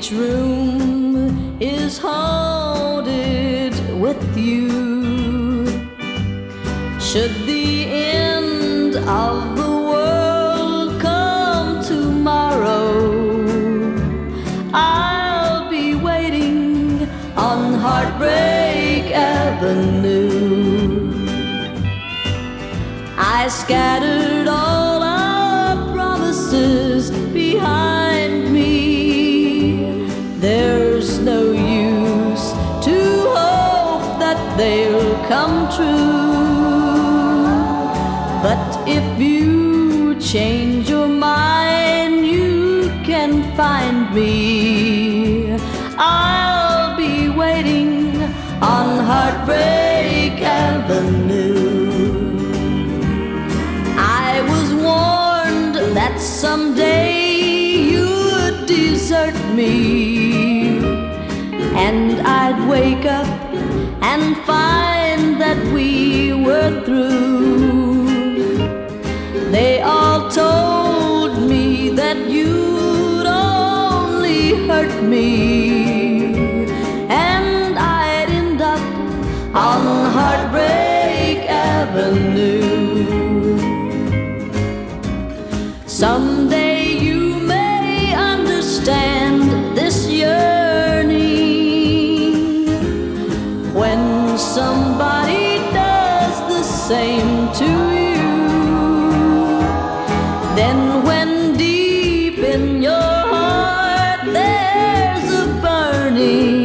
each room is haunted with you. Should the end of the world come tomorrow, I'll be waiting on Heartbreak Avenue. I scattered all our promises behind me. There's no use to hope that they'll come true. But if you change your mind, you can find me. I'll be waiting on Heartbreak Avenue. I was warned that someday you would desert me, and I'd wake up and find that we were through. They all told me that you'd only hurt me, and I'd end up on Heartbreak Avenue. Someday you may understand this yearning when somebody does the same to you. Then when deep in your heart there's a burning,